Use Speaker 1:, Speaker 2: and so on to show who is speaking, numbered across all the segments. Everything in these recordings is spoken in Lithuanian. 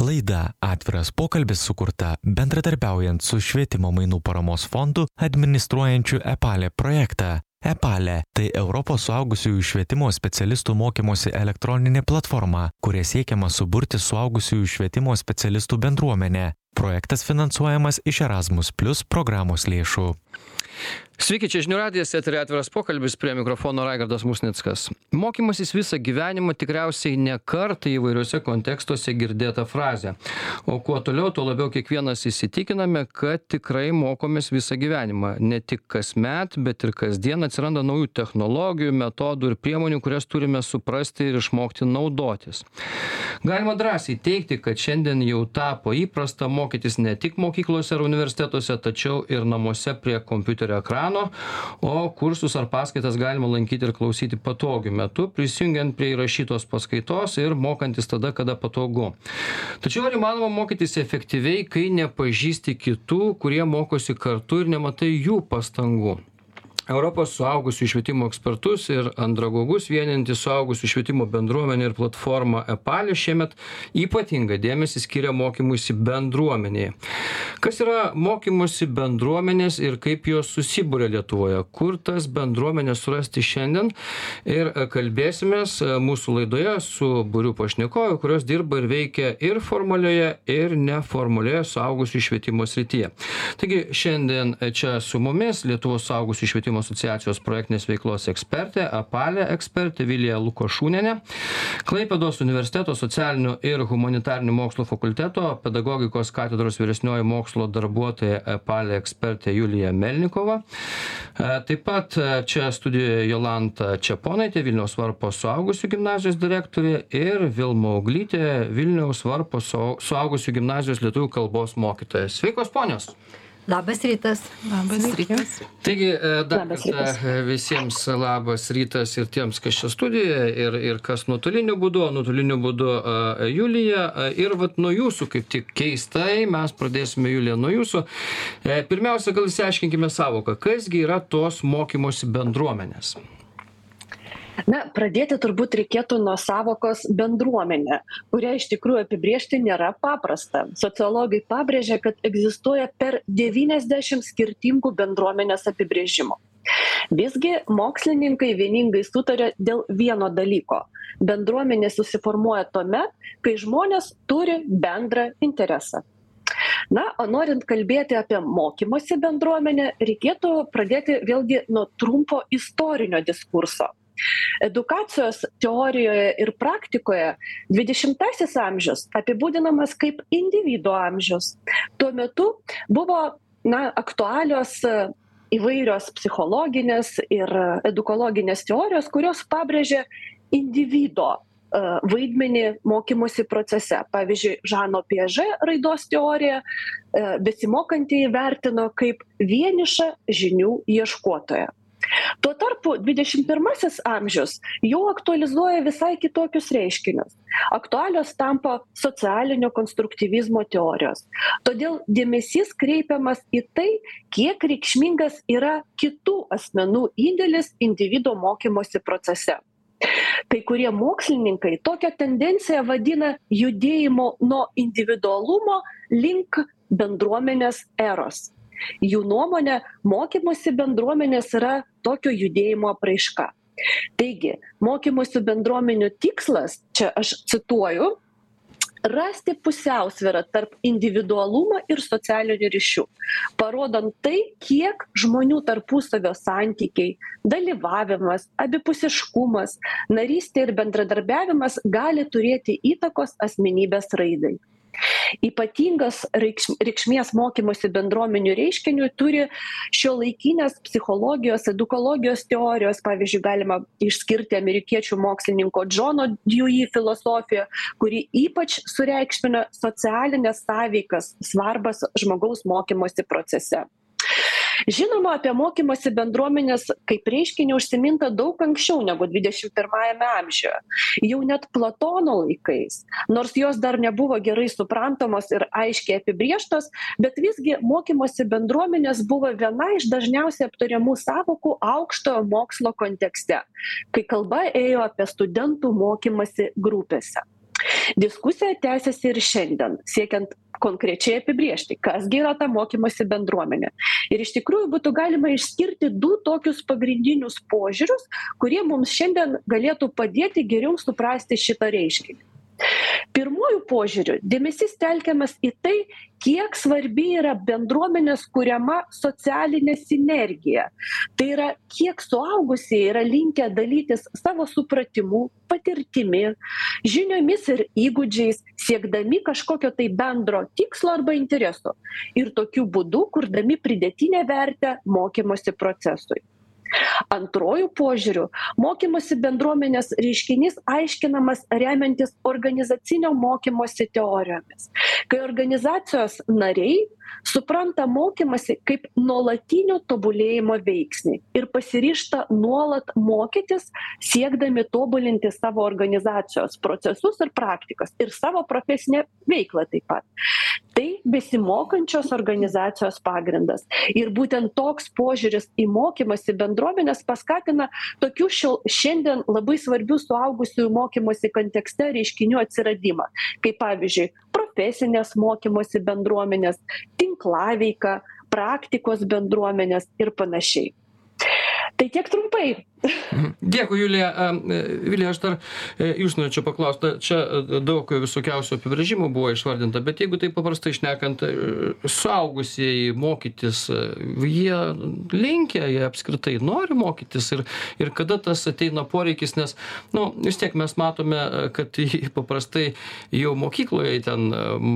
Speaker 1: Laida Atviras pokalbis sukurta bendradarbiaujant su Švietimo mainų paramos fondu administruojančiu EPALE projektą. EPALE – tai Europos suaugusiųjų švietimo specialistų mokymosi elektroninė platforma, kuria siekiama suburti suaugusiųjų švietimo specialistų bendruomenę. Projektas finansuojamas iš Erasmus Plus programos lėšų.
Speaker 2: Sveiki, čia Žinių radijas, eteryje Atviras pokalbis, prie mikrofono Raigardas Musnickas. Mokymasis visą gyvenimą tikriausiai ne kartą įvairiuose kontekstuose girdėta frazė. O kuo toliau, tuo labiau kiekvienas įsitikiname, kad tikrai mokomės visą gyvenimą. Ne tik kasmet, bet ir kasdien atsiranda naujų technologijų, metodų ir priemonių, kurias turime suprasti ir išmokti naudotis. Galima drąsiai teigti, kad šiandien jau tapo įprasta mokytis ne tik mokyklose ar universitetuose, tačiau ir namuose prie kompiuterio ekrano, o kursus ar paskaitas galima lankyti ir klausyti patogiu metu, prisijungiant prie įrašytos paskaitos ir mokantis tada, kada patogu. Tačiau ar įmanoma mokytis efektyviai, kai nepažįsti kitų, kurie mokosi kartu ir nematai jų pastangų? Europos suaugusių švietimo ekspertus ir andragogus vieninti suaugusių švietimo bendruomenė ir platforma EPALE šiemet ypatingą dėmesį skiria mokymuisi bendruomenėje. Kas yra mokymosi bendruomenės ir kaip jos susibūrė Lietuvoje? Kur tas bendruomenės surasti šiandien? Ir kalbėsimės mūsų laidoje su būriu pašnekovų, kurios dirba ir veikia ir formalioje, ir neformalioje suaugusių švietimo srityje. Taigi šiandien čia su mumis Lietuvos suaugusių švietimo asociacijos projektinės veiklos ekspertė, EPALE ekspertė Vilija Lukošūnienė, Klaipėdos universiteto socialinių ir humanitarinių mokslų fakulteto pedagogikos katedros vyresnioji mokslo darbuotoja EPALE ekspertė Julija Melnikova. Taip pat čia studijoje Jolanta Čeponaitė, Vilniaus Varpo suaugusių gimnazijos direktorė ir Vilma Uglytė, Vilniaus Varpo suaugusių gimnazijos lietuvių kalbos mokytoja. Sveikos ponios!
Speaker 3: Labas rytas.
Speaker 4: Labas rytas.
Speaker 2: Taigi, dar kartą visiems labas rytas ir tiems, kas čia studijoje ir kas nuotoliniu būdu Julija. Ir vat nuo jūsų, kaip tik keistai, mes pradėsime, Julija, nuo jūsų. Pirmiausia, gal išsiaiškinkime savoką. Kasgi yra tos mokymosi bendruomenės?
Speaker 4: Na, pradėti turbūt reikėtų nuo savokos bendruomenė, kurią iš tikrųjų apibriežti nėra paprasta. Sociologai pabrėžia, kad egzistuoja per 90 skirtingų bendruomenės apibrėžimų. Visgi mokslininkai vieningai sutarė dėl vieno dalyko. Bendruomenė susiformuoja tuomet, kai žmonės turi bendrą interesą. Na, o norint kalbėti apie mokymosi bendruomenę, reikėtų pradėti vėlgi nuo trumpo istorinio diskurso. Edukacijos teorijoje ir praktikoje 20-asis amžius apibūdinamas kaip individo amžius. Tuo metu buvo aktualios įvairios psichologinės ir edukologinės teorijos, kurios pabrėžė individo vaidmenį mokymosi procese. Pavyzdžiui, Žano Piaže raidos teorija besimokantieji vertino kaip vienišą žinių ieškotoją. Tuo tarpu 21 amžius jau aktualizuoja visai kitokius reiškinius. Aktualios tampa socialinio konstruktyvizmo teorijos. Todėl dėmesys kreipiamas į tai, kiek reikšmingas yra kitų asmenų indėlis individo mokymosi procese. Kai kurie mokslininkai tokią tendenciją vadina judėjimo nuo individualumo link bendruomenės eros. Jų nuomonė, mokymosi bendruomenės yra tokio judėjimo apraiška. Taigi, mokymosi bendruomenių tikslas, čia aš cituoju, rasti pusiausvyrą tarp individualumo ir socialinių ryšių, parodant tai, kiek žmonių tarpusavio santykiai, dalyvavimas, abipusiškumas, narystė ir bendradarbiavimas gali turėti įtakos asmenybės raidai. Ypatingas reikšmės mokymosi bendruomenių reiškinių turi šiuolaikinės psichologijos, edukologijos teorijos. Pavyzdžiui, galima išskirti amerikiečių mokslininko Džono Dewey filosofiją, kuri ypač sureikšmina socialinės sąveikas svarbas žmogaus mokymosi procese. Žinoma, apie mokymosi bendruomenės kaip reiškinį užsiminta daug anksčiau negu 21 amžiuje. Jau net Platono laikais, nors jos dar nebuvo gerai suprantamos ir aiškiai apibrėžtos, bet visgi mokymosi bendruomenės buvo viena iš dažniausiai aptariamų sąvokų aukštojo mokslo kontekste, kai kalba ėjo apie studentų mokymasi grupėse. Diskusija tęsiasi ir šiandien, siekiant konkrečiai apibriežti, kasgi yra ta mokymosi bendruomenė. Ir iš tikrųjų būtų galima išskirti du tokius pagrindinius požiūrius, kurie mums šiandien galėtų padėti geriau suprasti šitą reiškinį. Pirmųjų požiūrių dėmesys telkiamas į tai, kiek svarbi yra bendruomenės kuriama socialinė sinergija. Tai yra, kiek suaugusieji yra linkę dalytis savo supratimu, patirtimi, žiniomis ir įgūdžiais, siekdami kažkokio tai bendro tikslo arba intereso ir tokiu būdu kurdami pridėtinę vertę mokymosi procesui. Antrojų požiūrių, mokymosi bendruomenės reiškinys aiškinamas remiantis organizacinio mokymosi teorijomis, kai organizacijos nariai supranta mokymasi kaip nuolatinio tobulėjimo veiksnį ir pasiryžta nuolat mokytis, siekdami tobulinti savo organizacijos procesus ir praktikas ir savo profesinę veiklą taip pat. Tai besimokančios organizacijos pagrindas. Ir būtent toks požiūris į mokymasi bendruomenės paskatina tokių šiandien labai svarbių suaugusiųjų mokymosi kontekste reiškinių atsiradimą, kaip pavyzdžiui, profesinės mokymosi bendruomenės, tinklaveika, praktikos bendruomenės ir panašiai. Tai tiek trumpai.
Speaker 2: Dėkui, Julija. Vilija, aš dar jūs norėčiau paklausti, čia daug visokiausių apibrėžimų buvo išvardinta, bet jeigu tai paprastai šnekant, suaugusieji mokytis, jie linkę, jie apskritai nori mokytis ir kada tas ateina poreikis, nes, vis tiek mes matome, kad paprastai jau mokykloje ten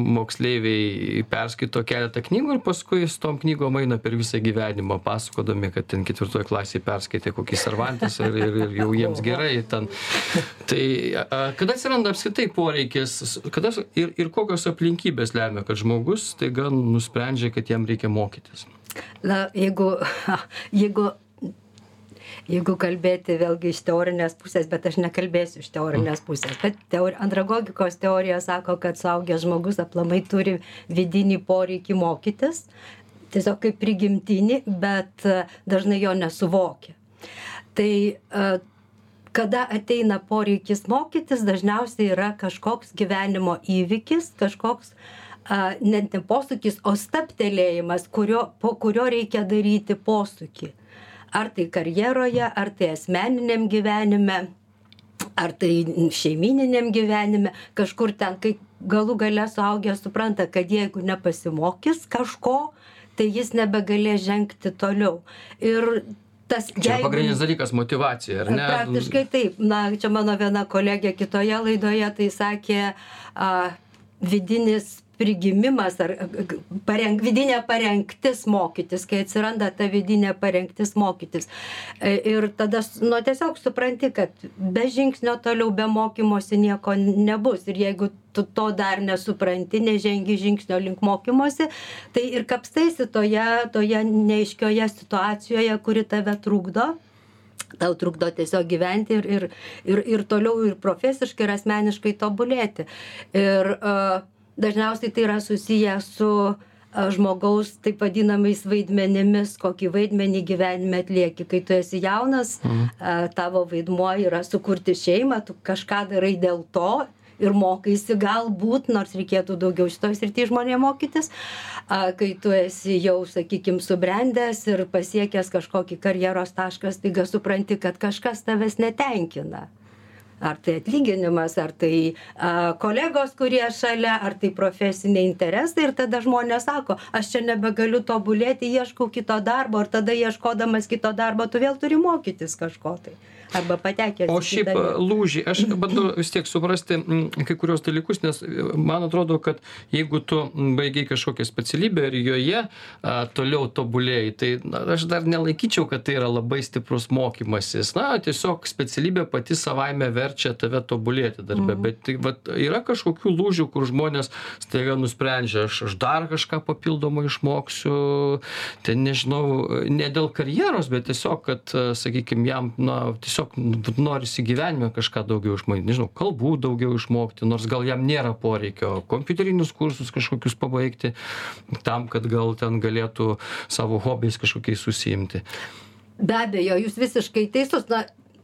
Speaker 2: moksleiviai perskaito keletą knygų ir paskui su tom knygom eina per visą gyvenimą, pasakodami, kad ten 4 klasėje perskaitė kokį Cervantes ir jau jiems gerai ten. Tai kada atsiranda apskritai poreikis, kada ir kokios aplinkybės lemia, kad žmogus staiga nusprendžia, kad jam reikia mokytis?
Speaker 3: Na, jeigu kalbėti vėlgi iš teorinės pusės, bet aš nekalbėsiu iš teorinės pusės, bet andragogikos teorija sako, kad suaugęs žmogus aplamai turi vidinį poreikį mokytis, tiesiog kaip prigimtinį, bet dažnai jo nesuvokia. Tai kada ateina poreikis mokytis, dažniausiai yra kažkoks gyvenimo įvykis, kažkoks net ne posūkis, o stabtelėjimas, po kurio reikia daryti posūkį. Ar tai karjeroje, ar tai asmeniniam gyvenime, ar tai šeimininiam gyvenime, kažkur ten, kai galų gale suaugęs supranta, kad jeigu nepasimokys kažko, tai jis nebegalės žengti toliau. Ir čia
Speaker 2: pagrindinis dalykas motyvacija, ar ne?
Speaker 3: Praktiškai taip. Na, čia mano viena kolegė kitoje laidoje tai sakė vidinis prigimimas ar vidinė parengtis mokytis, kai atsiranda ta vidinė parengtis mokytis. Ir tada tiesiog supranti, kad be žingsnio toliau, be mokymosi nieko nebus. Ir jeigu tu to dar nesupranti, nežengi žingsnio link mokymosi, tai ir kapstaisi toje neaiškioje situacijoje, kuri tave trukdo. Tau trukdo tiesiog gyventi ir toliau ir profesiškai, ir asmeniškai tobulėti. Ir dažniausiai tai yra susiję su žmogaus taip vadinamais vaidmenimis, kokį vaidmenį gyvenime atlieki. Kai tu esi jaunas, tavo vaidmuo yra sukurti šeimą, tu kažką darai dėl to ir mokaisi galbūt, nors reikėtų daugiau šitoj srity žmonėm mokytis. Kai tu esi jau, sakykime, subrendęs ir pasiekęs kažkokį karjeros tašką, staiga supranti, kad kažkas tavęs netenkina. Ar tai atlyginimas, ar tai kolegos, kurie šalia, ar tai profesiniai interesai. Ir tada žmonės sako, aš čia nebegaliu tobulėti, ieškau kito darbo, ir tada ieškodamas kito darbo, tu vėl turi mokytis kažko tai. Arba patekęs.
Speaker 2: O šiaip lūžį, aš bandau vis tiek suprasti kai kurios dalykus, nes man atrodo, kad jeigu tu baigiai kažkokią specialybę ir joje toliau tobulėjai, tai aš dar nelaikyčiau, kad tai yra labai stiprus mokymasis. Tiesiog specialybė pati savaime verčia tave tobulėti darbe, bet yra kažkokių lūžių, kur žmonės staiga nusprendžia, aš dar kažką papildomai išmoksiu, ten nežinau, ne dėl karjeros, bet tiesiog, kad, sakykime, jam, tiesiog norisi gyvenime kažką daugiau išmokti, nežinau, kalbų daugiau išmokti, nors gal jam nėra poreikio, kompiuterinius kursus kažkokius pabaigti, tam, kad gal ten galėtų savo hobiais kažkokiais susiimti.
Speaker 3: Be abejo, jūs visiškai teisus.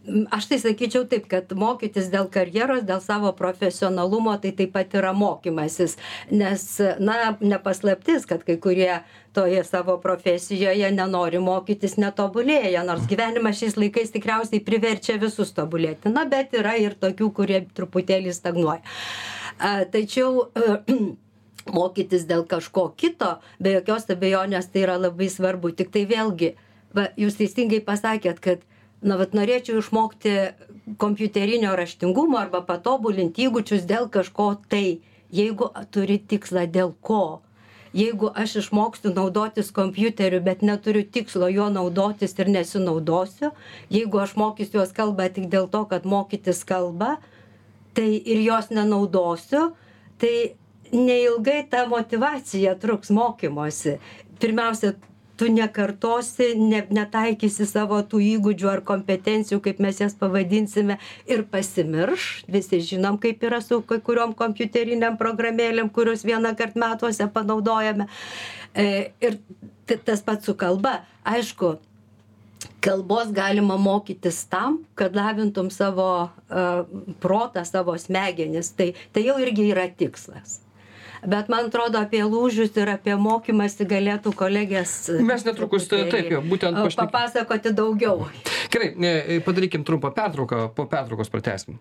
Speaker 3: aš tai sakyčiau taip, kad mokytis dėl karjeros, dėl savo profesionalumo, tai taip pat yra mokymasis. Nes, nepaslaptis, kad kai kurie toje savo profesijoje nenori mokytis, netobulėja, nors gyvenimas šiais laikais tikriausiai priverčia visus tobulėti. Bet yra ir tokių, kurie truputėlį stagnuoja. Tačiau mokytis dėl kažko kito, be jokios abejonės, tai yra labai svarbu. Tik tai vėlgi, jūs teisingai pasakėt, kad norėčiau išmokti kompiuterinio raštingumo arba patobulinti įgūdžius dėl kažko, tai jeigu turi tikslą dėl ko. Jeigu aš išmokstu naudotis kompiuteriu, bet neturiu tikslo jo naudotis ir nesinaudosiu, jeigu aš mokysiuos kalbą tik dėl to, kad mokytis kalbą, tai ir jos nenaudosiu, tai neilgai ta motyvacija truks mokymosi. Pirmiausia, tu nekartosi, netaikysi savo tų įgūdžių ar kompetencijų, kaip mes jas pavadinsime, ir pasimirš. Visi žinom, kaip yra su kai kuriom kompiuteriniam programėlėm, kurios vieną kart metuose panaudojame. Ir tas pats su kalba. Aišku, kalbos galima mokytis tam, kad lavintum savo protą, savo smegenis. Tai jau irgi yra tikslas. Bet man atrodo, apie lūžius ir apie mokymąsi galėtų kolegės
Speaker 2: mes netrukus taip jau būtent
Speaker 3: papasakoti daugiau.
Speaker 2: Gerai, padarykim trumpą pertrauką, po pertraukos pratęsim.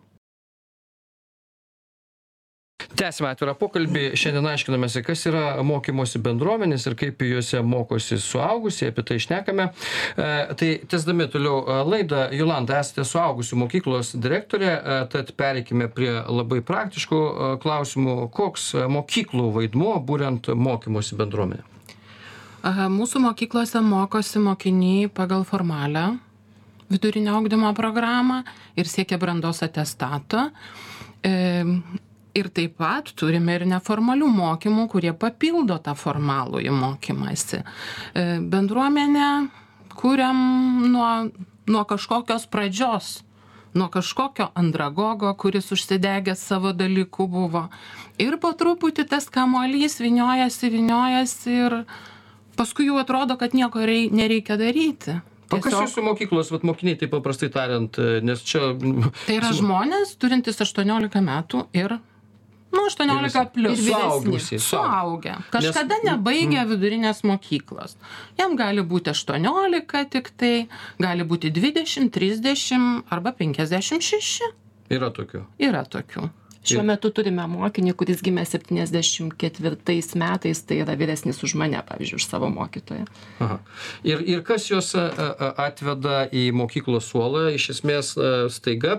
Speaker 2: Tęsime atvirą pokalbį. Šiandien aiškinamės, kas yra mokymosi bendruomenės ir kaip juose mokosi suaugusieji, apie tai šnekame. Tai tęsdami toliau laidą, Jolanta, esate suaugusių mokyklos direktorė, tad pereikime prie labai praktiškų klausimų. Koks mokyklų vaidmuo būrent mokymosi bendruomenė?
Speaker 5: Mūsų mokyklose mokosi mokiniai pagal formalią vidurinio ugdymo programą ir siekia brandos atestato. Ir taip pat turime ir neformalių mokymų, kurie papildo tą formalųjį mokymąsi. Bendruomenę kuriam nuo kažkokios pradžios, nuo kažkokio andragogo, kuris užsidegęs savo dalykų buvo. Ir po truputį tas kamuolys vyniojasi ir paskui jau atrodo, kad nieko nereikia daryti.
Speaker 2: O kas jūsų mokyklos mokiniai, taip paprastai tariant, nes čia...
Speaker 5: Tai yra žmonės, turintys 18 metų ir 18 plus vyresni, suaugę. Kažkada nebaigę vidurinės mokyklos. Jam gali būti 18 tik tai, gali būti 20, 30 arba 56.
Speaker 2: Yra tokių?
Speaker 5: Yra tokių.
Speaker 6: Šiuo metu turime mokinį, kuris gimė 74 metais, tai yra vyresnis už mane, pavyzdžiui, už savo mokytoją.
Speaker 2: Aha. Ir kas juos atveda į mokyklos suolą, iš esmės staiga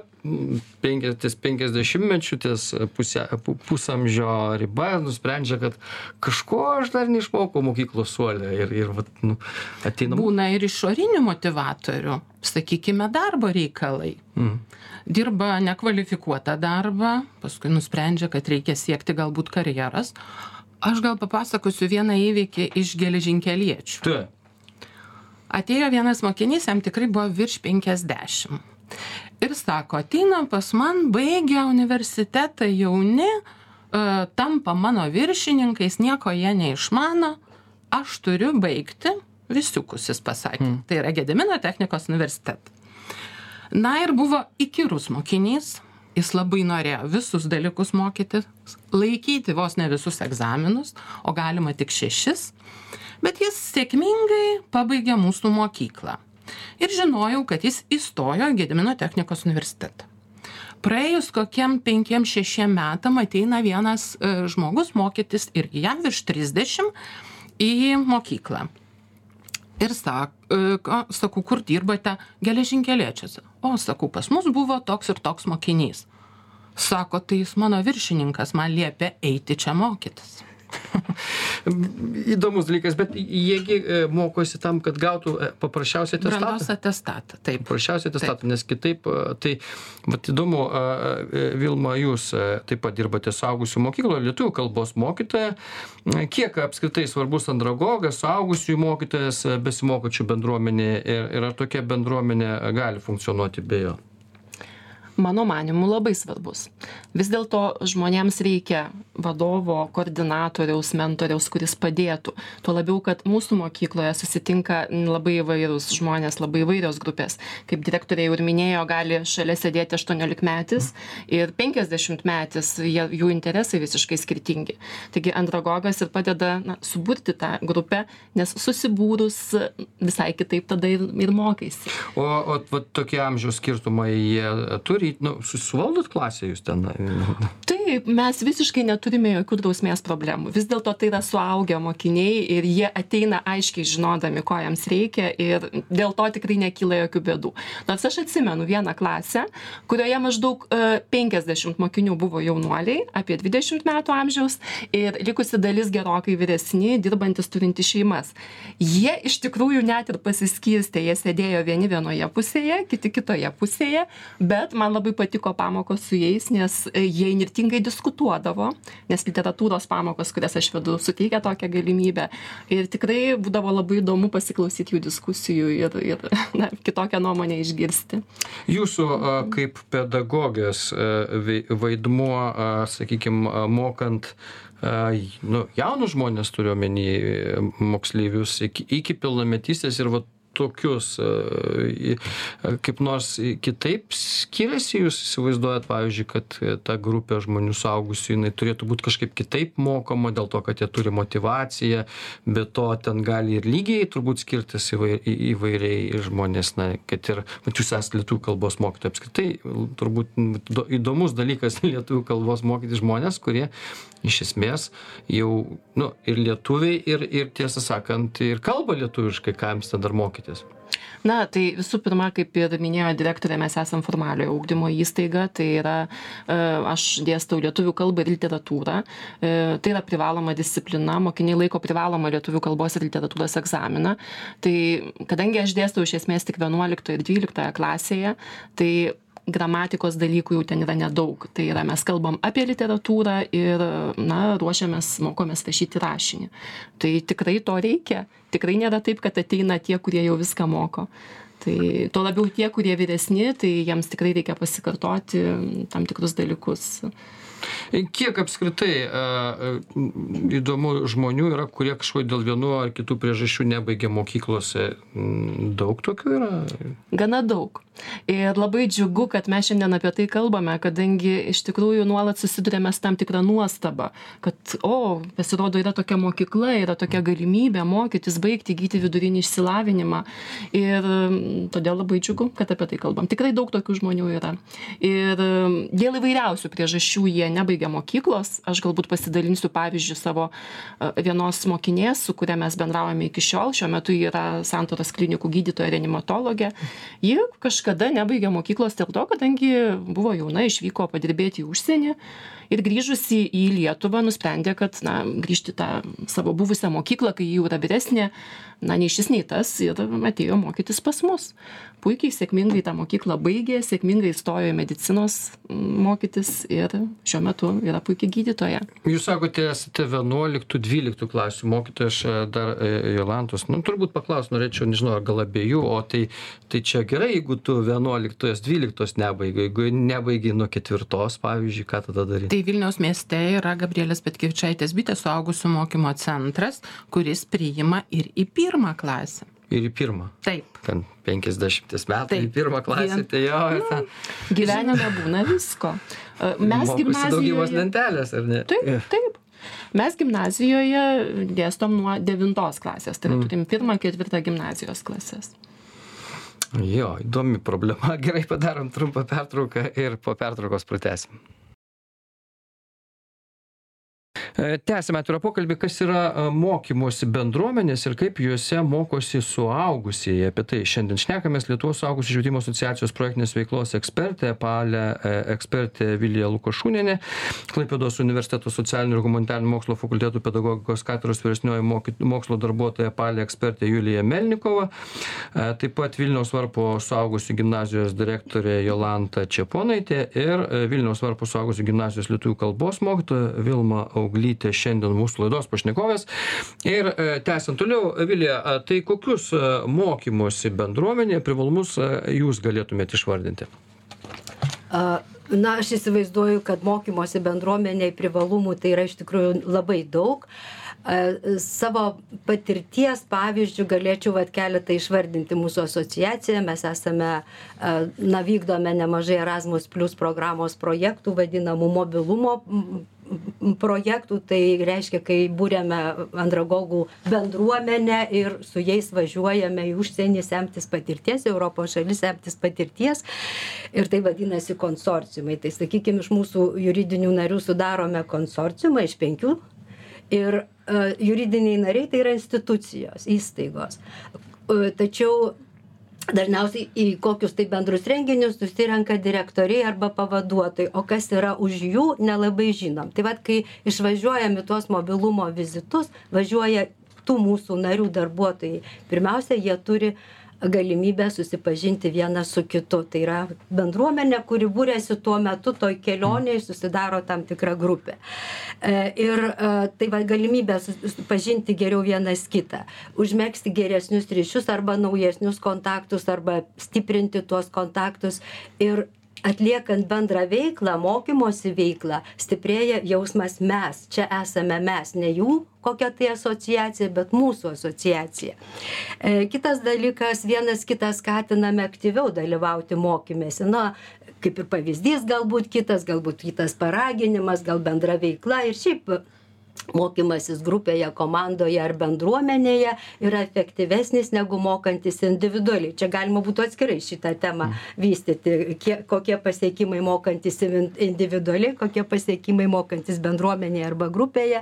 Speaker 2: 50-mečių ties pusamžio riba nusprendžia, kad kažko aš dar neišmokau mokyklos suolę ir ateina.
Speaker 5: Būna ir išorinių motivatorių, sakykime, darbo reikalai. Dirba nekvalifikuotą darbą, paskui nusprendžia, kad reikia siekti galbūt karjeras. Aš gal papasakosiu vieną įvykį iš geležinkeliečių.
Speaker 2: Tai.
Speaker 5: Atėjo vienas mokinys, jam tikrai buvo virš 50. Ir sako, ateina pas man, baigia universitetą jauni, tampa mano viršininkais, nieko jie neišmano, aš turiu baigti visiukus, jis pasakė. Tai yra Gedimino technikos universitetas. Na ir buvo įkyrus mokinys, jis labai norėjo visus dalykus mokyti, laikyti vos ne visus egzaminus, o galima tik 6, bet jis sėkmingai pabaigė mūsų mokyklą. Ir žinojau, kad jis įstojo į Gedimino technikos universitetą. Praėjus kokiem 5-6 metam ateina vienas žmogus mokytis irgi jam virš 30 į mokyklą. Ir sakau, kur dirbate? Geležinkeliečiuose. O, sakau, pas mus buvo toks ir toks mokinys. Sako, tai jis mano viršininkas, man liepė eiti čia mokytis.
Speaker 2: Įdomus dalykas, bet jiegi mokosi tam, kad gautų paprasčiausiai atestatą.
Speaker 5: Brandos atestatą, taip.
Speaker 2: Paprasčiausiai atestatą, nes kitaip, tai įdomu, Vilma, jūs taip pat dirbate suaugusių mokykloje, lietuvių kalbos mokytoja. Kiek apskritai svarbus andragogas, suaugusių mokytojas besimokočių bendruomenė ir ar tokia bendruomenė gali funkcionuoti be jo?
Speaker 6: mano manymu, labai svarbus. Vis dėlto žmonėms reikia vadovo, koordinatoriaus, mentoriaus, kuris padėtų. Tuo labiau, kad mūsų mokykloje susitinka labai įvairūs žmonės, labai įvairios grupės. Kaip direktorė jau ir minėjo, gali šalia sėdėti 18-metis ir 50-metis, jų interesai visiškai skirtingi. Taigi andragogas ir padeda suburti tą grupę, nes susibūrus visai kitaip tada ir mokaisi.
Speaker 2: O tokie amžiaus skirtumai jie turi, susivaldot klasę jūs ten?
Speaker 6: Taip, mes visiškai neturime jokių drausmės problemų. Vis dėlto tai yra suaugę mokiniai ir jie ateina aiškiai žinodami, ko jiems reikia ir dėl to tikrai nekyla jokių bėdų. Nors aš atsimenu vieną klasę, kurioje maždaug 50 mokinių buvo jaunuoliai, apie 20 metų amžiaus ir likusi dalis gerokai vyresni, dirbantis turinti šeimas. Jie iš tikrųjų net ir pasiskirstė, jie sėdėjo vieni vienoje pusėje, kiti kitoje pusėje, bet man labai patiko pamokos su jais, nes jie nirtingai diskutuodavo, nes literatūros pamokos, kurias aš vedu, suteikia tokią galimybę. Ir tikrai būdavo labai įdomu pasiklausyti jų diskusijų ir kitokią nuomonę išgirsti.
Speaker 2: Jūsų kaip pedagogės vaidmuo, sakykime, mokant jaunus žmonės, turiu omeny moksleivius iki pilnametystės ir tokius, kaip nors kitaip skiriasi, jūs įsivaizduojat, pavyzdžiui, kad ta grupė žmonių suaugusių, jinai turėtų būti kažkaip kitaip mokoma, dėl to, kad jie turi motyvaciją, bet to ten gali ir lygiai turbūt skirtis įvairiai žmonės, kad ir, jūs esate lietuvių kalbos mokytojai, apskritai, turbūt įdomus dalykas lietuvių kalbos mokyti žmonės, kurie iš esmės jau, ir lietuviai, ir tiesą sakant, ir kalba lietuviškai, ką jums ten dar mokytis.
Speaker 6: Na, tai visų pirma, kaip ir minėjo direktorė, mes esam formaliojo ugdymo įstaiga, tai yra, aš dėstau lietuvių kalbą ir literatūrą, tai yra privaloma disciplina, mokiniai laiko privalomą lietuvių kalbos ir literatūros egzaminą, tai kadangi aš dėstau iš esmės tik 11 ir 12 klasėje, tai gramatikos dalykų jau ten yra nedaug. Tai yra, mes kalbam apie literatūrą ir, ruošiamės, mokomės rašyti rašinį. Tai tikrai to reikia. Tikrai nėra taip, kad ateina tie, kurie jau viską moko. Tai tuo labiau tie, kurie vyresni, tai jiems tikrai reikia pasikartoti tam tikrus dalykus.
Speaker 2: Kiek apskritai įdomu žmonių yra, kurie kažko dėl vienų ar kitų priežasčių nebaigia mokyklose? Daug tokių yra?
Speaker 6: Gana daug. Ir labai džiugu, kad mes šiandien apie tai kalbame, kadangi iš tikrųjų nuolat susidurėme su tam tikrą nuostabą, kad, pasirodo, yra tokia mokykla, yra tokia galimybė mokytis, baigti, įgyti vidurinį išsilavinimą. Ir todėl labai džiugu, kad apie tai kalbam. Tikrai daug tokių žmonių yra. Ir dėl įvairiausių priežasčių jie nebaigia mokyklos. Aš galbūt pasidalinsiu pavyzdžių savo vienos mokinės, su kuria mes bendraujame iki šiol. Šiuo metu yra Santaros klinikų gydytoja reanimatologė. Ji kažkada nebaigė mokyklos dėl to, kadangi buvo jauna, išvyko padirbėti į užsienį ir grįžusi į Lietuvą nusprendė, kad grįžti tą savo buvusią mokyklą, kai jau yra vyresnė, nei šis, nei tas, ir atėjo mokytis pas mus. Puikiai, sėkmingai tą mokyklą baigė, sėkmingai įstojo į medicinos mokytis ir šiuo metu yra puikiai gydytoja.
Speaker 2: Jūs sakote, esate 11-12 klasių mokytojas, dar Jolantos. Turbūt paklaus, norėčiau, nežinau, gal abiejų, o tai čia gerai, jeigu tu 11-12 nebaigai, jeigu nebaigai nuo 4, pavyzdžiui, ką tada daryti?
Speaker 5: Tai Vilniaus mieste yra Gabrielės Petkevičaitės bitės suaugusių mokymo centras, kuris priima ir į 1 klasę.
Speaker 2: Ir į 1?
Speaker 5: Taip.
Speaker 2: Ten 50 metų į 1 klasę, tai jo.
Speaker 6: Gyvenime būna visko. Mes
Speaker 2: gimnazijoje... daugybos lentelės, ar ne?
Speaker 6: Taip. Mes gimnazijoje dėstom nuo 9 klasės, tai turim 1-4 gimnazijos klasės.
Speaker 2: Jo, įdomi problema. Gerai, padarom trumpą pertrauką ir po pertraukos pratęsim. Tęsime atvirą pokalbį, kas yra mokymosi bendruomenės ir kaip juose mokosi suaugusieji. Apie tai šiandien šnekamės. Lietuvos suaugusiųjų švietimo asociacijos projektinės veiklos ekspertė, EPALE ekspertė Vilija Lukošūnienė, Klaipėdos universiteto socialinių ir humanitarinių mokslo fakultetų pedagogikos katedros vyresnioji mokslo darbuotoja EPALE ekspertė Julija Melnikova, taip pat Vilniaus Varpo suaugusių gimnazijos direktorė Jolanta Čeponaitė ir Vilniaus Varpo suaugusių gimnazijos lietuvių kalbos mokytoja Vilma Auglytė šiandien mūsų laidos pašnekovės. Ir tęsiant toliau, Vilija, tai kokius mokymosi bendruomenėje privalumus jūs galėtumėte išvardinti?
Speaker 3: Na, aš įsivaizduoju, kad mokymosi bendruomeniai privalumų tai yra iš tikrųjų labai daug. Savo patirties pavyzdžių galėčiau keletą išvardinti mūsų asociaciją. Mes vykdome nemažai Erasmus Plus programos projektų, vadinamų mobilumo projektų. Tai reiškia, kai būrėme andragogų bendruomenę ir su jais važiuojame į užsienį semtis patirties, Europos šalis semtis patirties. Ir tai vadinasi konsorciumai. Tai sakykime, iš mūsų juridinių narių sudarome konsorciumą iš 5. Ir juridiniai nariai tai yra institucijos, įstaigos. Tačiau dažniausiai į kokius tai bendrus renginius susirenka direktoriai arba pavaduotojai, o kas yra už jų, nelabai žinom. Tai kai išvažiuojame tuos mobilumo vizitus, važiuoja tų mūsų narių darbuotojai. Pirmiausia, jie turi galimybę susipažinti vienas su kitu. Tai yra bendruomenė, kuri būrėsi tuo metu toj kelionėje, susidaro tam tikrą grupę. Ir tai galimybė pažinti geriau vienas kitą, užmegzti geresnius ryšius arba naujesnius kontaktus, arba stiprinti tuos kontaktus. Ir atliekant bendrą veiklą, mokymosi veiklą, stiprėja jausmas mes. Čia esame mes, ne jų kokia tai asociacija, bet mūsų asociacija. Kitas dalykas, vienas kitą skatiname aktyviau dalyvauti mokymėsi. Kaip ir pavyzdys, galbūt kitas paraginimas, gal bendra veikla. Ir šiaip mokymasis grupėje, komandoje ar bendruomenėje yra efektyvesnis negu mokantis individualiai. Čia galima būtų atskirai šitą temą vystyti, kokie pasiekimai mokantis individualiai, kokie pasiekimai mokantis bendruomenėje arba grupėje.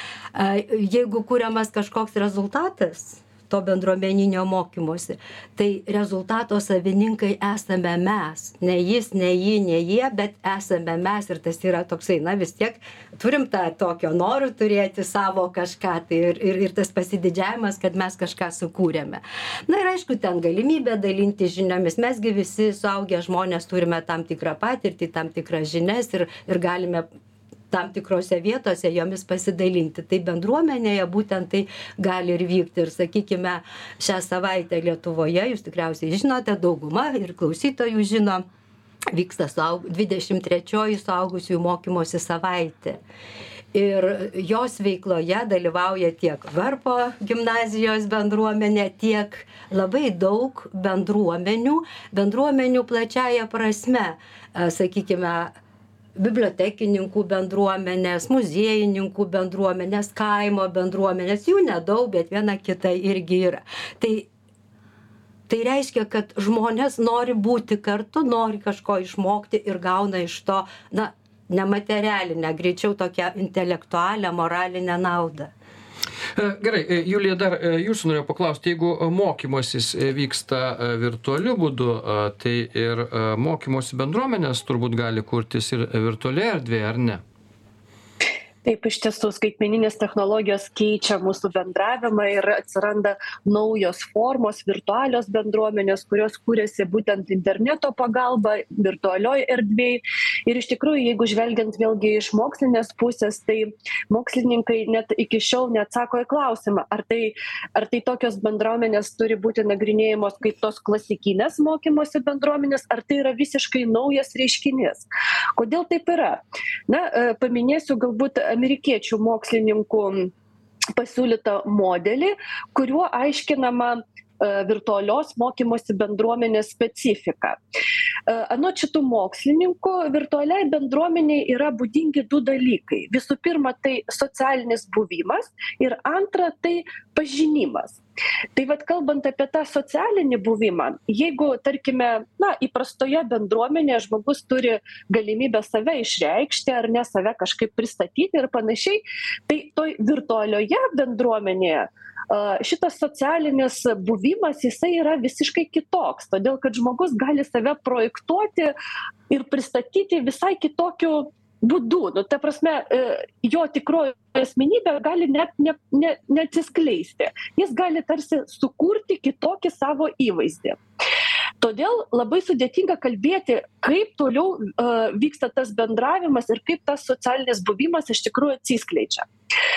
Speaker 3: Jeigu kuriamas kažkoks rezultatas to bendruomeninio mokymosi, tai rezultato savininkai esame mes. Ne jis, ne ji, ne jie, bet esame mes. Ir tas yra toksai, vis tiek turim tą tokio norų turėti savo kažką. Tai ir tas pasididžiavimas, kad mes kažką sukūrėme. Ir aišku, ten galimybė dalinti žiniomis. Mesgi visi suaugę žmonės turime tam tikrą patirtį, tam tikras žinias ir galime tam tikrose vietose jomis pasidalinti. Tai bendruomenėje būtent tai gali ir vykti. Ir sakykime, šią savaitę Lietuvoje, jūs tikriausiai žinote, dauguma ir klausytojų žino, vyksta 23 suaugusiųjų mokymosi savaitė. Ir jos veikloje dalyvauja tiek Varpo gimnazijos bendruomenė, tiek labai daug bendruomenių plačiaja prasme, sakykime, bibliotekininkų bendruomenės, muziejininkų bendruomenės, kaimo bendruomenės, jų nedaug, bet viena kita irgi yra. Tai reiškia, kad žmonės nori būti kartu, nori kažko išmokti ir gauna iš to, nematerialinę, greičiau tokią intelektualią, moralinę naudą.
Speaker 2: Gerai, Julija, dar jūsų norėjau paklausti, jeigu mokymasis vyksta virtualiu būdu, tai ir mokymosi bendruomenės turbūt gali kurtis ir virtualioje erdvėje, ar ne?
Speaker 4: Taip, iš tiesų, skaitmeninės technologijos keičia mūsų bendravimą ir atsiranda naujos formos, virtualios bendruomenės, kurios kūrėsi būtent interneto pagalba, virtualioj erdvėj. Ir iš tikrųjų, jeigu žvelgiant vėlgi iš mokslinės pusės, tai mokslininkai net iki šiol neatsako į klausimą, ar tai tokios bendruomenės turi būti nagrinėjamos kaip tos klasikinės mokymosi bendruomenės, ar tai yra visiškai naujas reiškinys. Kodėl taip yra? Paminėsiu galbūt amerikiečių mokslininkų pasiūlytą modelį, kuriuo aiškinama virtualios mokymosi bendruomenės specifika. Anot šitų mokslininkų, virtualiai bendruomeniai yra būdingi 2 dalykai. Visų pirma, tai socialinis buvimas ir antra, tai pažinimas. Tai kalbant apie tą socialinį buvimą, jeigu, tarkime, įprastoje bendruomenėje žmogus turi galimybę save išreikšti ar ne save kažkaip pristatyti ir panašiai, tai toj virtualioje bendruomenėje šitas socialinis buvimas, jisai yra visiškai kitoks, todėl kad žmogus gali save projektuoti ir pristatyti visai kitokiu būdu. Ta prasme, jo tikroji asmenybė gali net neatsiskleisti. Jis gali tarsi sukurti kitokį savo įvaizdį. Todėl labai sudėtinga kalbėti, kaip toliau vyksta tas bendravimas ir kaip tas socialinis buvimas iš tikrųjų atsiskleidžia.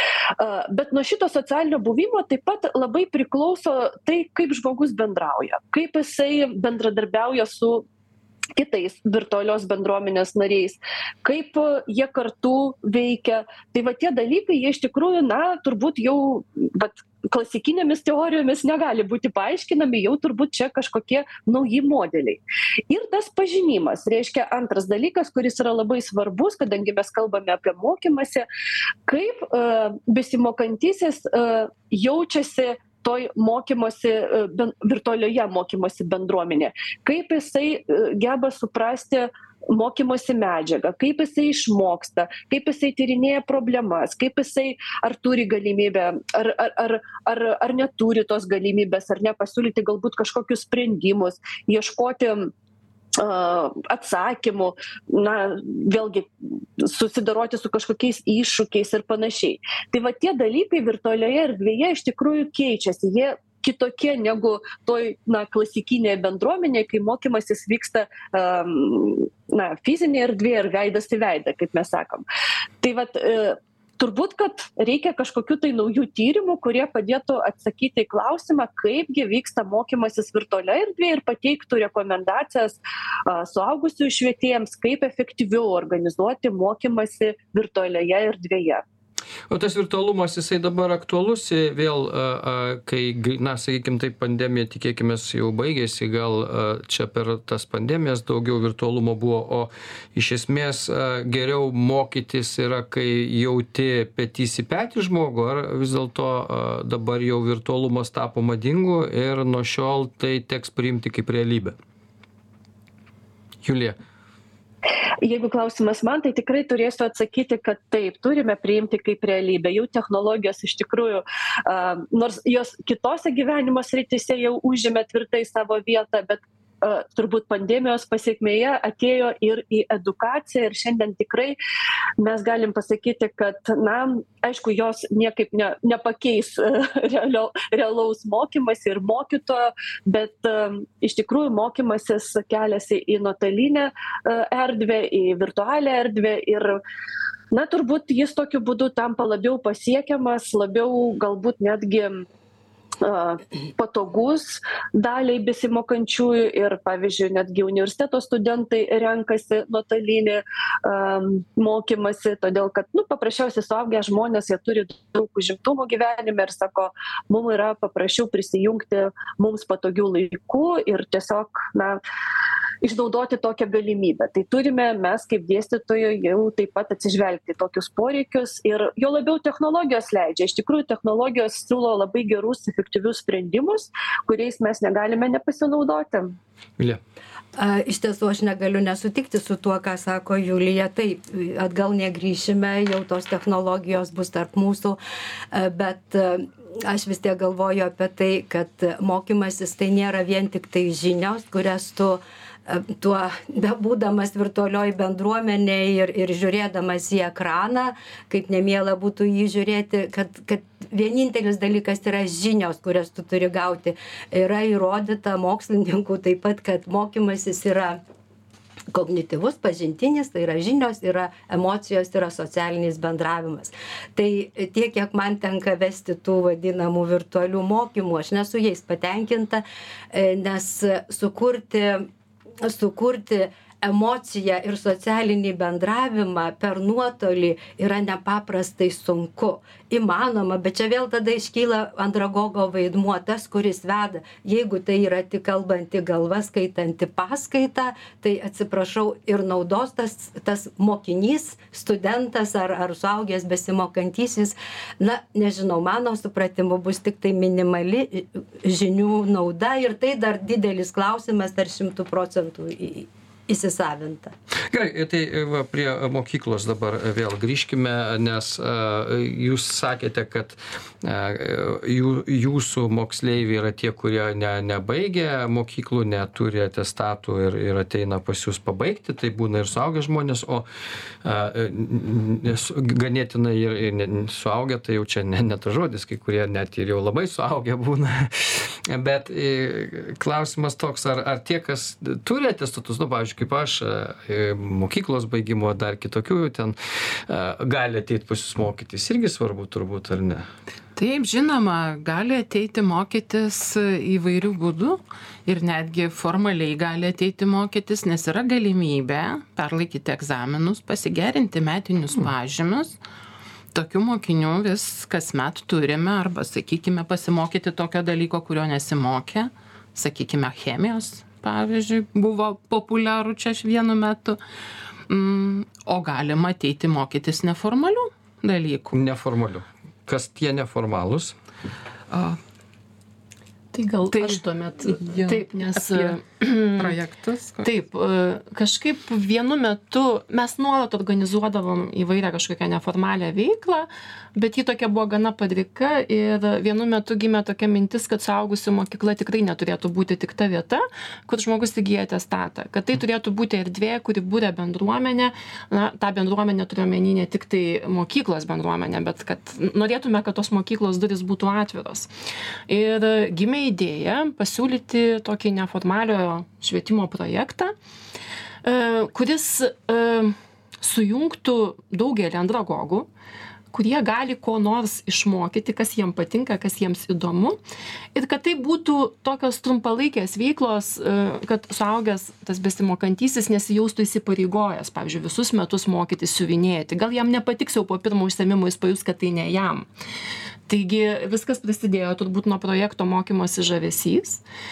Speaker 4: Bet nuo šito socialinio buvimo taip pat labai priklauso tai, kaip žmogus bendrauja, kaip jisai bendradarbiauja su kitais virtualios bendruomenės nariais, kaip jie kartu veikia. Tai va tie dalykai, jie iš tikrųjų, turbūt jau klasikinėmis teorijomis negali būti paaiškinami, jau turbūt čia kažkokie nauji modeliai. Ir tas pažinimas, reiškia antras dalykas, kuris yra labai svarbus, kadangi mes kalbame apie mokymąsi, kaip besimokantysis jaučiasi toj virtualioje mokymosi bendruomenė, kaip jisai geba suprasti mokymosi medžiagą, kaip jisai išmoksta, kaip jisai tyrinėja problemas, kaip jisai ar turi galimybę, ar neturi tos galimybės, ar nepasiūlyti galbūt kažkokius sprendimus, ieškoti atsakymų, vėlgi susidoroti su kažkokiais iššūkiais ir panašiai. Tai va tie dalykai virtualioje erdvėje iš tikrųjų keičiasi, jie kitokie negu toj klasikinėje bendruomenėje, kai mokymasis vyksta fizinėje erdvėje ir veidas į veidą, kaip mes sakom. Tai vat turbūt, kad reikia kažkokių tai naujų tyrimų, kurie padėtų atsakyti į klausimą, kaipgi vyksta mokymasis virtualioje erdvėje ir pateiktų rekomendacijas suaugusiųjų švietėjams, kaip efektyviau organizuoti mokymasi virtualioje erdvėje.
Speaker 2: O tas virtualumas, jisai dabar aktualus vėl, kai, sakykime, taip, pandemija, tikėkime, jau baigėsi, gal čia per tas pandemijas daugiau virtualumo buvo, o iš esmės geriau mokytis yra, kai jauti petys į petį žmogų, ar vis dėlto dabar jau virtualumas tapo madingu ir nuo šiol tai teks priimti kaip realybę? Julija.
Speaker 4: Jeigu klausimas man, tai tikrai turėsiu atsakyti, kad taip, turime priimti kaip realybę. Jau technologijos iš tikrųjų, nors jos kitose gyvenimo srityse jau užėmė tvirtai savo vietą, bet turbūt pandemijos pasiekmėje atėjo ir į edukaciją ir šiandien tikrai mes galim pasakyti, kad, aišku, jos niekaip nepakeis realaus mokymasi ir mokytojo, bet iš tikrųjų mokymasis keliasi į nuotolinę erdvę, į virtualią erdvę ir turbūt jis tokiu būdu tampa labiau pasiekiamas, labiau galbūt netgi patogus daliai besimokančiųjų ir, pavyzdžiui, netgi universiteto studentai renkasi nuotolinį mokymasi, todėl kad, paprasčiausiai suaugę žmonės, jie turi daug užimtumų gyvenime ir sako, mums yra paprasčiau prisijungti mums patogių laikų ir tiesiog, išnaudoti tokią galimybę. Tai turime mes kaip dėstytojai jau taip pat atsižvelgti tokius poreikius ir jo labiau technologijos leidžia. Iš tikrųjų, technologijos siūlo labai gerus, efektyvius sprendimus, kuriais mes negalime nepasinaudoti.
Speaker 2: Julija.
Speaker 3: Iš tiesų, aš negaliu nesutikti su tuo, ką sako Julija. Taip, atgal negrįšime, jau tos technologijos bus tarp mūsų, bet aš vis tiek galvoju apie tai, kad mokymasis tai nėra vien tik tai žinios, kurias tu tuo bebūdamas virtualioj bendruomenėje ir žiūrėdamas į ekraną, kaip nemiela būtų jį žiūrėti, kad vienintelis dalykas yra žinios, kurias tu turi gauti. Yra įrodyta mokslininkų taip pat, kad mokymasis yra kognityvus, pažintinis, tai yra žinios, yra emocijos, yra socialinis bendravimas. Tai tiek, kiek man tenka vesti tų vadinamų virtualių mokymų, aš nesu jais patenkinta, nes sukurti emociją ir socialinį bendravimą per nuotolį yra nepaprastai sunku. Įmanoma, bet čia vėl tada iškyla andragogo vaidmuo, tas, kuris veda. Jeigu tai yra tik kalbanti galva, skaitanti paskaitą, tai atsiprašau, ir naudos tas mokinys, studentas ar suaugęs besimokantysis, nežinau, mano supratimu bus tik tai minimali žinių nauda ir tai dar didelis klausimas, ar 100% įsisavinta.
Speaker 2: Gerai, tai prie mokyklos dabar vėl grįžkime, nes jūs sakėte, kad jūsų moksleiviai yra tie, kurie nebaigė mokyklų, neturi atestatų ir ateina pas jūs pabaigti, tai būna ir suaugę žmonės, o ganėtinai ir suaugę, tai jau čia ne tas žodis, kai kurie net ir jau labai suaugę būna. Bet klausimas toks, ar tie, kas turi atestatus, pavyzdžiui, kaip aš, mokyklos baigimo, dar kitokių ten gali ateiti pas jūs mokytis, irgi svarbu turbūt, ar ne?
Speaker 5: Taip, žinoma, gali ateiti mokytis įvairių būdų ir netgi formaliai gali ateiti mokytis, nes yra galimybė perlaikyti egzaminus, pasigerinti metinius pažymius. Tokių mokinių vis kasmet turime arba, sakykime, pasimokyti tokio dalyko, kurio nesimokė. Sakykime, chemijos, pavyzdžiui, buvo populiaru čia vienu metu. O galima ateiti mokytis neformalių dalykų.
Speaker 2: Neformalių. Kas tie neformalūs?
Speaker 6: Tai gal aš tuomet, taip, nes
Speaker 5: projektus.
Speaker 6: Taip, kažkaip vienu metu mes nuolat organizuodavom įvairią kažkokią neformalią veiklą, bet ji tokia buvo gana padrika ir vienu metu gimė tokia mintis, kad suaugusių mokykla tikrai neturėtų būti tik ta vieta, kur žmogus įgyja atestatą, kad tai turėtų būti erdvė, kuri būrė bendruomenę, na, tą bendruomenę turiu omeny ne tik tai mokyklos bendruomenę, bet kad norėtume, kad tos mokyklos durys būtų atviros. Ir gimė idėja pasiūlyti tokį neformaliojo švietimo projektą, kuris sujungtų daugelį andragogų, kurie gali ko nors išmokyti, kas jiem patinka, kas jiems įdomu. Ir kad tai būtų tokios trumpalaikės veiklos, kad suaugęs tas besimokantysis nesijaustų įsipareigojęs, pavyzdžiui, visus metus mokytis siuvinėti. Gal jam nepatiks jau po pirmo užsiėmimo, jis pajus, kad tai ne jam. Taigi viskas prasidėjo turbūt nuo projekto mokymosi žavesys,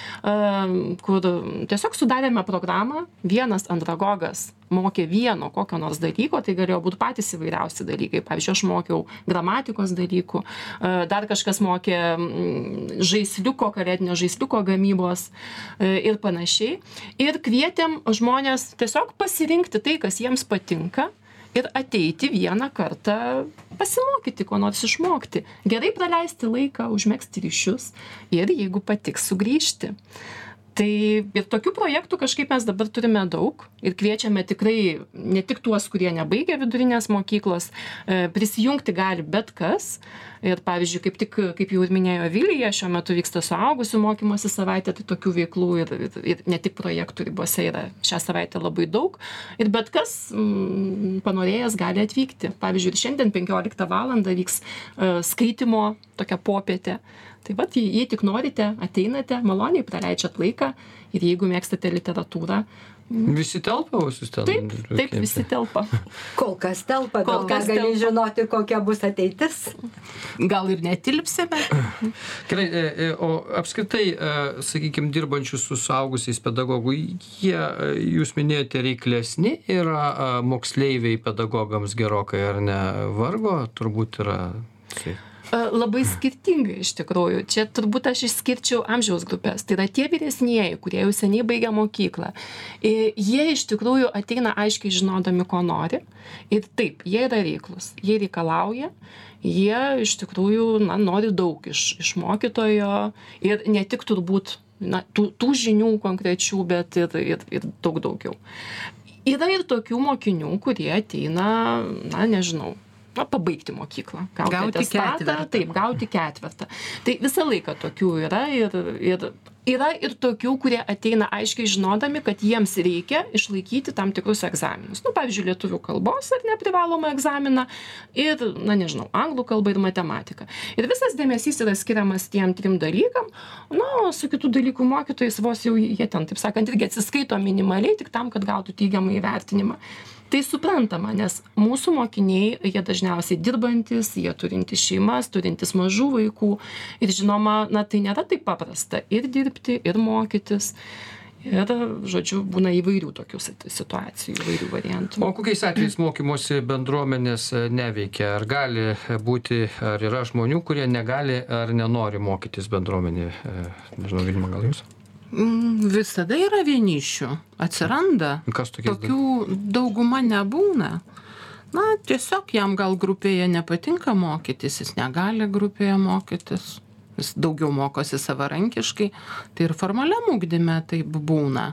Speaker 6: kur tiesiog sudarėme programą, vienas andragogas mokė vieno kokio nors dalyko, tai galėjo būti patys įvairiausi dalykai. Pavyzdžiui, aš mokiau gramatikos dalykų, dar kažkas mokė žaisliuko, kalėdinio žaisliuko gamybos ir panašiai. Ir kvietėm žmonės tiesiog pasirinkti tai, kas jiems patinka, ir ateiti vieną kartą pasimokyti, ko nors išmokti. Gerai praleisti laiką, užmegzti ryšius ir jeigu patiks sugrįžti. Tai ir tokių projektų kažkaip mes dabar turime daug ir kviečiame tikrai ne tik tuos, kurie nebaigia vidurinės mokyklos, prisijungti gali bet kas. Ir pavyzdžiui, kaip jau ir minėjo Vilija, šiuo metu vyksta suaugusių mokymosi savaitė, tai tokių veiklų ir ne tik projektų ribose yra šią savaitę labai daug. Ir bet kas panorėjęs gali atvykti. Pavyzdžiui, šiandien 15 valandą vyks skaitymo tokia popietė. Tai vat, jei tik norite, ateinate, maloniai praleidžiat laiką ir jeigu mėgstate literatūrą.
Speaker 2: Visi telpa, visus ten?
Speaker 6: Taip, visi telpa.
Speaker 3: Kol kas telpa, gal gali žinoti, kokia bus ateitis.
Speaker 5: Gal ir netilpsime.
Speaker 2: Gerai, o apskritai, sakykime, dirbančių su suaugusiais pedagogų, jūs minėjote, reiklesni yra moksleiviai pedagogams gerokai, ar ne? Vargo turbūt yra.
Speaker 6: Labai skirtingai iš tikrųjų. Čia turbūt aš išskirčiau amžiaus grupės. Tai yra tie vyresnieji, kurie jau seniai baigia mokyklą. Jie iš tikrųjų ateina aiškiai žinodami, ko nori. Ir taip, jie yra reiklus. Jie reikalauja. Jie iš tikrųjų nori daug iš mokytojo. Ir ne tik turbūt tų žinių konkrečių, bet ir daug daugiau. Yra ir tokių mokinių, kurie ateina, pabaigti mokyklą. Gauti ketvirtą. Taip, gauti ketvirtą. Tai visą laiką tokių yra ir yra ir tokių, kurie ateina aiškiai žinodami, kad jiems reikia išlaikyti tam tikrus egzaminus. Pavyzdžiui, lietuvių kalbos ar neprivalomą egzaminą ir, anglų kalbą ir matematiką. Ir visas dėmesys yra skiriamas tiem 3 dalykam, su kitų dalykų mokytojais vos jau jie ten, taip sakant, irgi atsiskaito minimaliai tik tam, kad gautų teigiamą įvertinimą. Tai suprantama, nes mūsų mokiniai, jie dažniausiai dirbantis, jie turintys šeimas, turintys mažų vaikų ir žinoma, tai nėra taip paprasta ir dirbti, ir mokytis. Ir, žodžiu, būna įvairių tokių situacijų, įvairių variantų.
Speaker 2: O kokiais atvejais mokymosi bendruomenės neveikia? Ar gali būti, ar yra žmonių, kurie negali ar nenori mokytis bendruomenė? Nežinau, Vilma, gal jūs?
Speaker 5: Visada yra vienišių. Atsiranda. Tokių dauguma nebūna. Tiesiog jam gal grupėje nepatinka mokytis, jis negali grupėje mokytis. Jis daugiau mokosi savarankiškai. Tai ir formaliam ugdyme taip būna.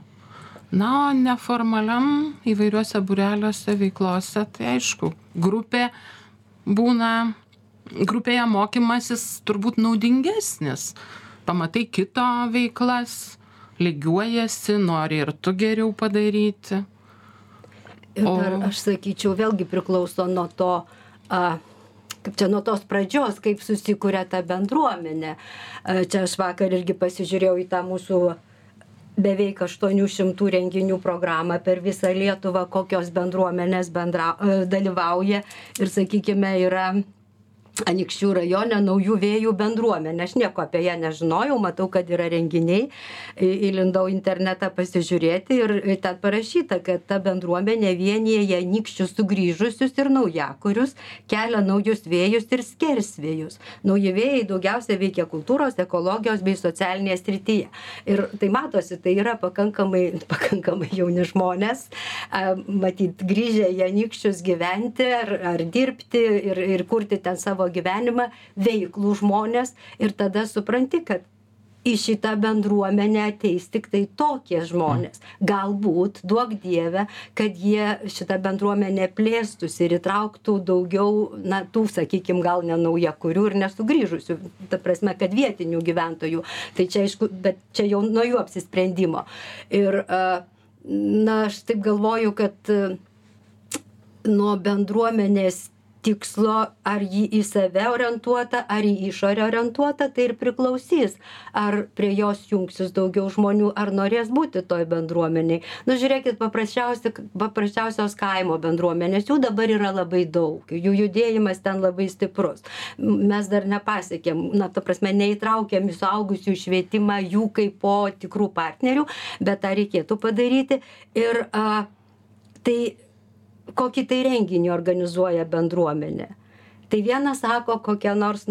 Speaker 5: O neformaliam įvairiuose būreliuose, veiklose, tai aišku, grupėje mokymasis turbūt naudingesnis. Pamatai kito veiklas, lygiuojasi, nori ir tu geriau padaryti.
Speaker 3: Ir dar aš sakyčiau, vėlgi priklauso nuo to, kaip čia nuo tos pradžios, kaip susikuria ta bendruomenė. Čia aš vakar irgi pasižiūrėjau į tą mūsų beveik 800 renginių programą per visą Lietuvą, kokios bendruomenės dalyvauja ir, sakykime, yra Anykščių rajone Naujų Vėjų bendruomenė. Aš nieko apie ją nežinojau, matau, kad yra renginiai, įlindau internetą pasižiūrėti ir ten parašyta, kad ta bendruomenė vienyje Anykščius sugrįžusius ir naujakurius, kelia naujus vėjus ir skersvėjus. Nauji vėjai daugiausia veikia kultūros, ekologijos bei socialinėje srityje. Ir tai matosi, tai yra pakankamai jauni žmonės, matyt, grįžę į Anykščius gyventi ar dirbti ir kurti ten savo gyvenimą, veiklų žmonės, ir tada supranti, kad į šitą bendruomenę ateis tik tai tokie žmonės. Galbūt, duok Dieve, kad jie šitą bendruomenę plėstųsi ir įtrauktų daugiau, tų, sakykime, gal ne naujakurių ir nesugrįžusių, ta prasme, kad vietinių gyventojų. Tai čia, aišku, bet čia jau nuo jų apsisprendimo. Ir, aš taip galvoju, kad nuo bendruomenės tikslo, ar jį į save orientuota, ar į išorę orientuota, tai ir priklausys, ar prie jos jungsis daugiau žmonių, ar norės būti toj bendruomeniai. Žiūrėkit, paprasčiausios kaimo bendruomenės, jų dabar yra labai daug, jų judėjimas ten labai stiprus. Mes dar nepasiekėm, ta prasme, neįtraukėm į suaugusių švietimą jų kaip po tikrų partnerių, bet tą reikėtų padaryti. Ir tai kokį tai renginį organizuoja bendruomenė. Tai vienas sako kokią nors,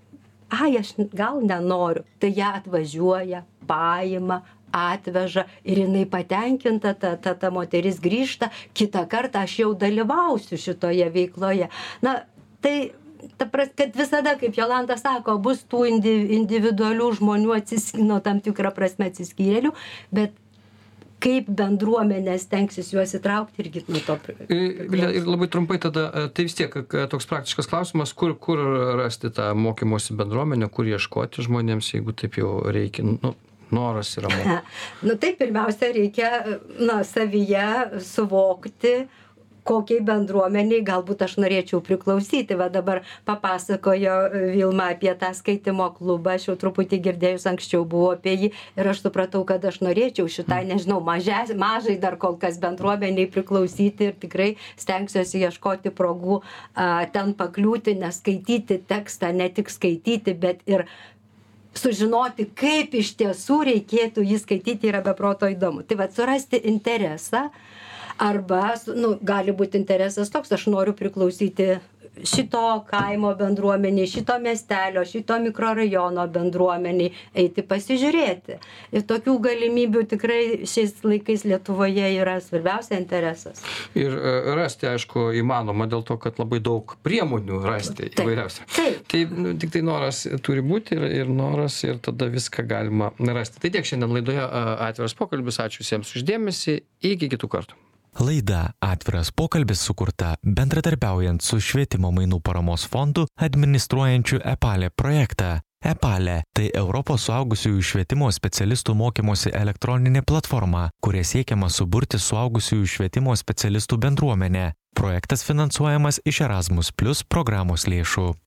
Speaker 3: aš gal nenoriu. Tai ją atvažiuoja, paima, atveža ir jinai patenkinta, ta moteris grįžta, kitą kartą aš jau dalyvausiu šitoje veikloje. Tai kad visada, kaip Jolanta sako, bus tų individualių žmonių tam tikrą prasme atsiskyrėlių, bet kaip bendruomenės tenksis juos įtraukti irgi nuo to.
Speaker 2: Ir labai trumpai tada, tai vis tiek toks praktiškas klausimas, kur rasti tą mokymosi bendruomenę, kur ieškoti žmonėms, jeigu taip jau reikia, noras yra mokyti.
Speaker 3: Tai pirmiausia reikia savyje suvokti, kokiai bendruomeniai galbūt aš norėčiau priklausyti. Va dabar papasakojo Vilma apie tą skaitimo klubą, aš jau truputį girdėjus anksčiau buvo apie jį ir aš supratau, kad aš norėčiau šitai, nežinau, mažai dar kol kas bendruomeniai priklausyti ir tikrai stengsiuosi ieškoti progų ten pakliūti, nes skaityti tekstą, ne tik skaityti, bet ir sužinoti, kaip iš tiesų reikėtų jį skaityti, yra beproto įdomu. Tai va, surasti interesą, arba, gali būti interesas toks, aš noriu priklausyti šito kaimo bendruomeniai, šito miestelio, šito mikrorajono bendruomeniai, eiti pasižiūrėti. Ir tokių galimybių tikrai šiais laikais Lietuvoje yra svarbiausia interesas.
Speaker 2: Ir rasti, aišku, įmanoma dėl to, kad labai daug priemonių rasti įvairiausia. Tai tik tai noras turi būti ir noras, ir tada viską galima rasti. Tai tiek šiandien laidoje Atviras pokalbis. Ačiū visiems už dėmesį. Iki kitų kartų.
Speaker 1: Laida Atviras pokalbis sukurta bendradarbiaujant su Švietimo mainų paramos fondu administruojančiu EPALE projektą. EPALE – tai Europos suaugusiųjų švietimo specialistų mokymosi elektroninė platforma, kuria siekiama suburti suaugusiųjų švietimo specialistų bendruomenę. Projektas finansuojamas iš Erasmus+ programos lėšų.